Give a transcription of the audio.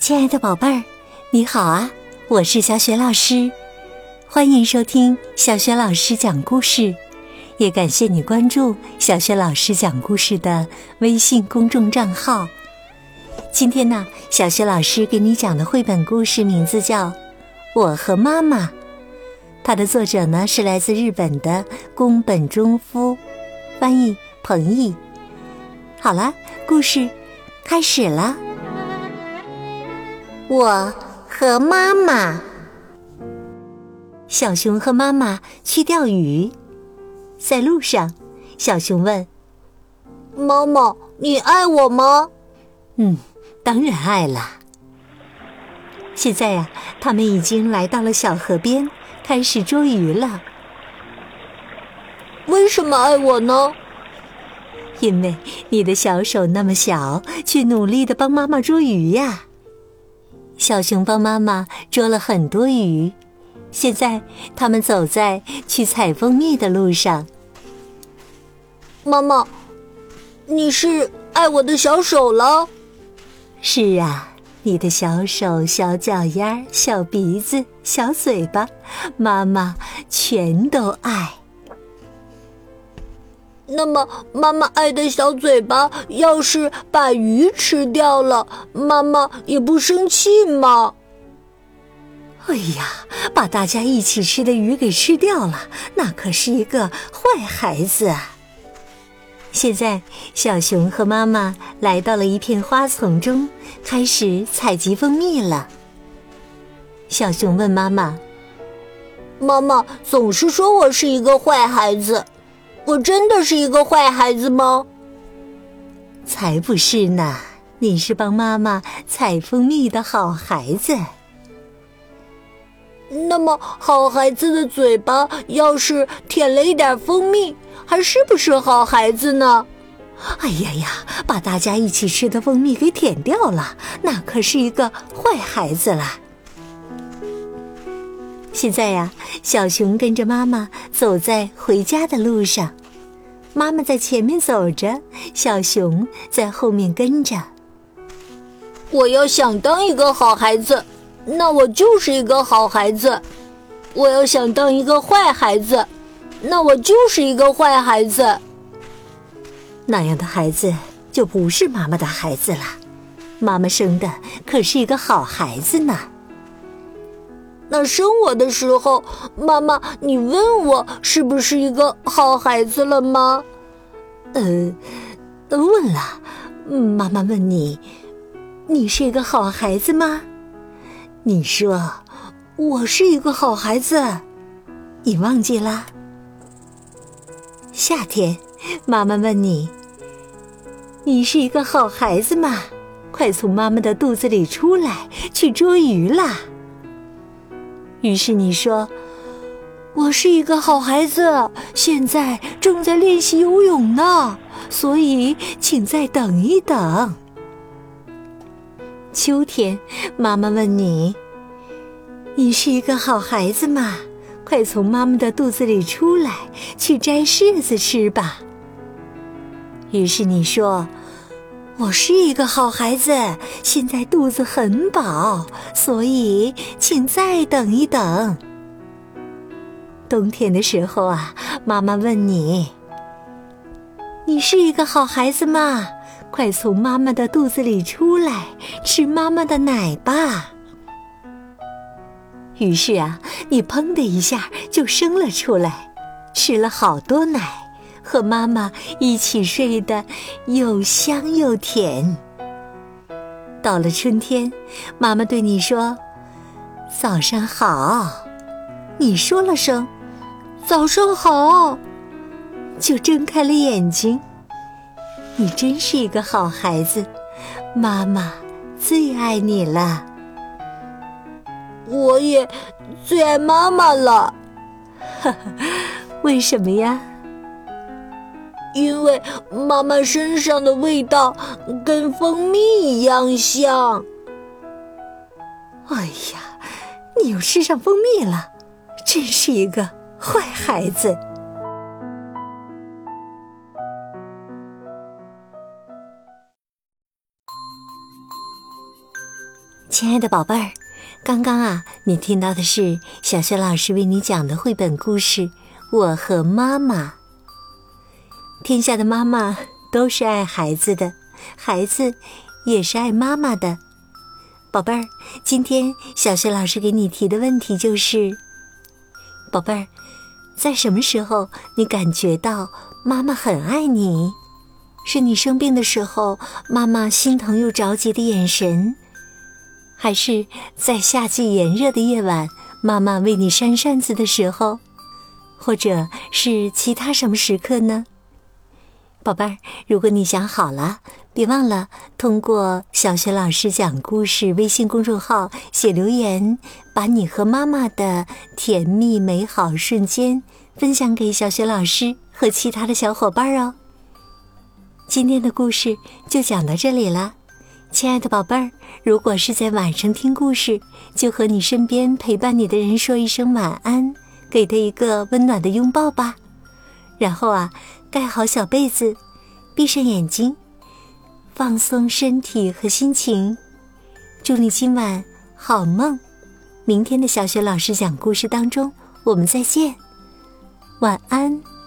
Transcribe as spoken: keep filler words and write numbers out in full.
亲爱的宝贝儿，你好啊，我是小雪老师，欢迎收听小雪老师讲故事，也感谢你关注小雪老师讲故事的微信公众账号。今天呢，小雪老师给你讲的绘本故事名字叫《我和妈妈》，它的作者呢是来自日本的宫本忠夫，翻译彭毅。好了，故事开始了。我和妈妈。小熊和妈妈去钓鱼，在路上，小熊问： 妈妈，你爱我吗？ 嗯，当然爱了。现在呀、啊，他们已经来到了小河边，开始捉鱼了。 为什么爱我呢？ 因为你的小手那么小，去努力地帮妈妈捉鱼呀。小熊帮妈妈捉了很多鱼，现在他们走在去采蜂蜜的路上。 妈妈，你是爱我的小手了？ 是啊，你的小手、小脚丫、小鼻子、小嘴巴，妈妈全都爱。 那么妈妈爱的小嘴巴要是把鱼吃掉了，妈妈也不生气吗？ 哎呀，把大家一起吃的鱼给吃掉了，那可是一个坏孩子啊！现在小熊和妈妈来到了一片花丛中，开始采集蜂蜜了。小熊问妈妈： 妈妈总是说我是一个坏孩子，我真的是一个坏孩子吗？ 才不是呢，你是帮妈妈采蜂蜜的好孩子。 那么好孩子的嘴巴要是舔了一点蜂蜜，还是不是好孩子呢？ 哎呀呀，把大家一起吃的蜂蜜给舔掉了，那可是一个坏孩子啦。现在呀，小熊跟着妈妈走在回家的路上，妈妈在前面走着，小熊在后面跟着。 我要想当一个好孩子，那我就是一个好孩子；我要想当一个坏孩子，那我就是一个坏孩子。 那样的孩子就不是妈妈的孩子了，妈妈生的可是一个好孩子呢。 那生我的时候，妈妈，你问我是不是一个好孩子了吗？ 呃，问了。妈妈问你，你是一个好孩子吗？你说，我是一个好孩子，你忘记了？夏天，妈妈问你，你是一个好孩子吗？快从妈妈的肚子里出来，去捉鱼啦！于是你说，我是一个好孩子，现在正在练习游泳呢，所以请再等一等。秋天，妈妈问你，你是一个好孩子吗？快从妈妈的肚子里出来，去摘柿子吃吧。于是你说，我是一个好孩子，现在肚子很饱，所以请再等一等。冬天的时候啊，妈妈问你，你是一个好孩子吗？快从妈妈的肚子里出来，吃妈妈的奶吧。于是啊，你砰的一下就生了出来，吃了好多奶，和妈妈一起睡得又香又甜。到了春天，妈妈对你说，早上好。你说了声早上好，就睁开了眼睛。你真是一个好孩子，妈妈最爱你了。 我也最爱妈妈了。 呵呵，为什么呀？ 因为妈妈身上的味道跟蜂蜜一样香。 哎呀，你又吃上蜂蜜了，真是一个坏孩子。 亲爱的宝贝儿，刚刚啊，你听到的是小雪老师为你讲的绘本故事《我和妈妈》。天下的妈妈都是爱孩子的，孩子也是爱妈妈的。宝贝儿，今天小雪老师给你提的问题就是，宝贝儿，在什么时候你感觉到妈妈很爱你？是你生病的时候，妈妈心疼又着急的眼神，还是在夏季炎热的夜晚，妈妈为你扇扇子的时候，或者是其他什么时刻呢？宝贝儿，如果你想好了，别忘了通过小雪老师讲故事微信公众号写留言，把你和妈妈的甜蜜美好瞬间分享给小雪老师和其他的小伙伴哦。今天的故事就讲到这里了，亲爱的宝贝儿，如果是在晚上听故事，就和你身边陪伴你的人说一声晚安，给他一个温暖的拥抱吧。然后啊，盖好小被子，闭上眼睛，放松身体和心情。祝你今晚好梦。明天的小雪老师讲故事当中，我们再见。晚安。